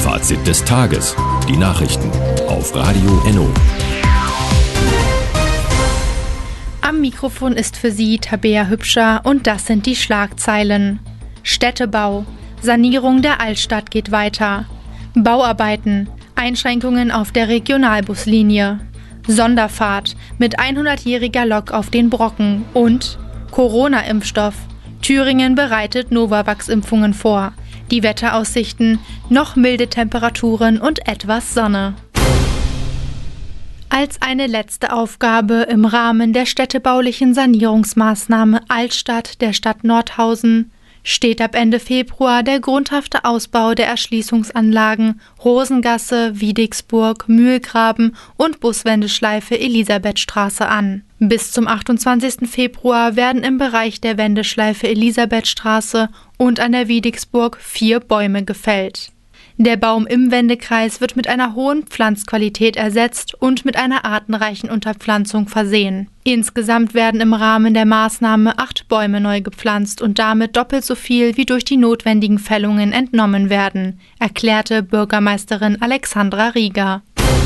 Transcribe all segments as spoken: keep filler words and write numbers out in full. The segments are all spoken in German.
Fazit des Tages. Die Nachrichten auf Radio Enno. Am Mikrofon ist für Sie Tabea Hübscher und das sind die Schlagzeilen. Städtebau. Sanierung der Altstadt geht weiter. Bauarbeiten. Einschränkungen auf der Regionalbuslinie. Sonderfahrt mit hundertjähriger Lok auf den Brocken und Corona-Impfstoff. Thüringen bereitet Novavax-Impfungen vor. Die Wetteraussichten, noch milde Temperaturen und etwas Sonne. Als eine letzte Aufgabe im Rahmen der städtebaulichen Sanierungsmaßnahme Altstadt der Stadt Nordhausen steht ab Ende Februar der grundhafte Ausbau der Erschließungsanlagen Rosengasse, Wiedixburg, Mühlgraben und Buswendeschleife Elisabethstraße an. Bis zum achtundzwanzigsten Februar werden im Bereich der Wendeschleife Elisabethstraße und an der Wiedixburg vier Bäume gefällt. Der Baum im Wendekreis wird mit einer hohen Pflanzqualität ersetzt und mit einer artenreichen Unterpflanzung versehen. Insgesamt werden im Rahmen der Maßnahme acht Bäume neu gepflanzt und damit doppelt so viel wie durch die notwendigen Fällungen entnommen werden, erklärte Bürgermeisterin Alexandra Rieger.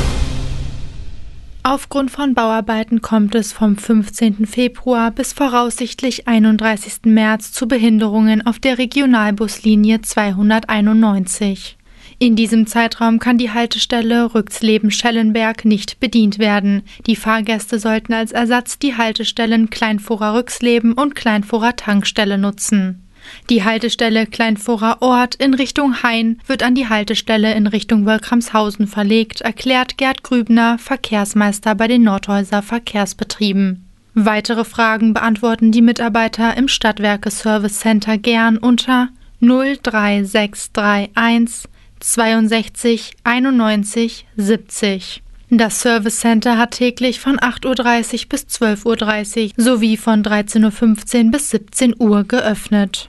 Aufgrund von Bauarbeiten kommt es vom fünfzehnten Februar bis voraussichtlich einunddreißigsten März zu Behinderungen auf der Regionalbuslinie zweihunderteinundneunzig. In diesem Zeitraum kann die Haltestelle Rüxleben-Schellenberg nicht bedient werden. Die Fahrgäste sollten als Ersatz die Haltestellen Kleinforer-Rüxleben und Kleinforer-Tankstelle nutzen. Die Haltestelle Kleinforer-Ort in Richtung Hain wird an die Haltestelle in Richtung Wölkramshausen verlegt, erklärt Gerd Grübner, Verkehrsmeister bei den Nordhäuser Verkehrsbetrieben. Weitere Fragen beantworten die Mitarbeiter im Stadtwerke Service Center gern unter null drei sechs drei eins zweiundsechzig einundneunzig siebzig. Das Service Center hat täglich von acht Uhr dreißig bis zwölf Uhr dreißig sowie von dreizehn Uhr fünfzehn bis siebzehn Uhr geöffnet.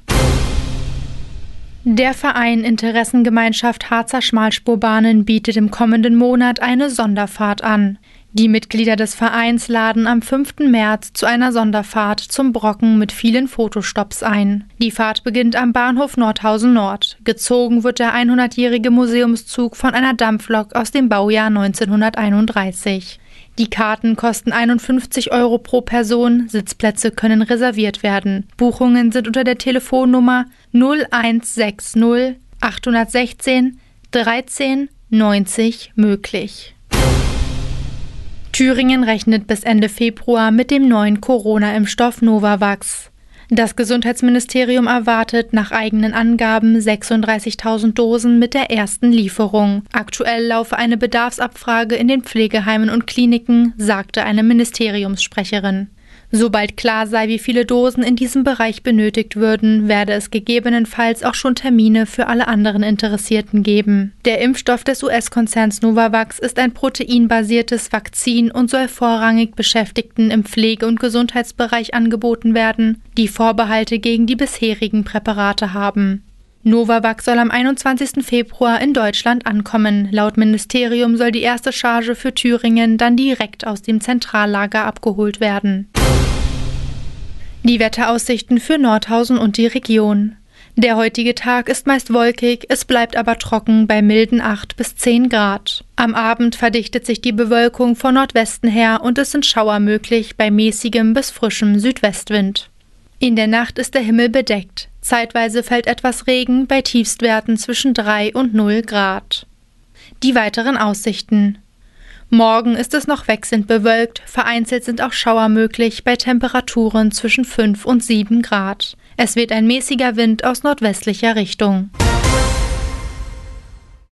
Der Verein Interessengemeinschaft Harzer Schmalspurbahnen bietet im kommenden Monat eine Sonderfahrt an. Die Mitglieder des Vereins laden am fünften März zu einer Sonderfahrt zum Brocken mit vielen Fotostops ein. Die Fahrt beginnt am Bahnhof Nordhausen Nord. Gezogen wird der hundertjährige Museumszug von einer Dampflok aus dem Baujahr neunzehnhunderteinunddreißig. Die Karten kosten einundfünfzig Euro pro Person, Sitzplätze können reserviert werden. Buchungen sind unter der Telefonnummer null eins sechs null acht eins sechs dreizehn neunzig möglich. Thüringen rechnet bis Ende Februar mit dem neuen Corona-Impfstoff Novavax. Das Gesundheitsministerium erwartet nach eigenen Angaben sechsunddreißigtausend Dosen mit der ersten Lieferung. Aktuell laufe eine Bedarfsabfrage in den Pflegeheimen und Kliniken, sagte eine Ministeriumssprecherin. Sobald klar sei, wie viele Dosen in diesem Bereich benötigt würden, werde es gegebenenfalls auch schon Termine für alle anderen Interessierten geben. Der Impfstoff des U S-Konzerns Novavax ist ein proteinbasiertes Vakzin und soll vorrangig Beschäftigten im Pflege- und Gesundheitsbereich angeboten werden, die Vorbehalte gegen die bisherigen Präparate haben. Novavax soll am einundzwanzigsten Februar in Deutschland ankommen. Laut Ministerium soll die erste Charge für Thüringen dann direkt aus dem Zentrallager abgeholt werden. Die Wetteraussichten für Nordhausen und die Region. Der heutige Tag ist meist wolkig, es bleibt aber trocken bei milden acht bis zehn Grad. Am Abend verdichtet sich die Bewölkung von Nordwesten her und es sind Schauer möglich bei mäßigem bis frischem Südwestwind. In der Nacht ist der Himmel bedeckt. Zeitweise fällt etwas Regen bei Tiefstwerten zwischen drei und null Grad. Die weiteren Aussichten. Morgen ist es noch wechselnd bewölkt, vereinzelt sind auch Schauer möglich bei Temperaturen zwischen fünf und sieben Grad. Es weht ein mäßiger Wind aus nordwestlicher Richtung.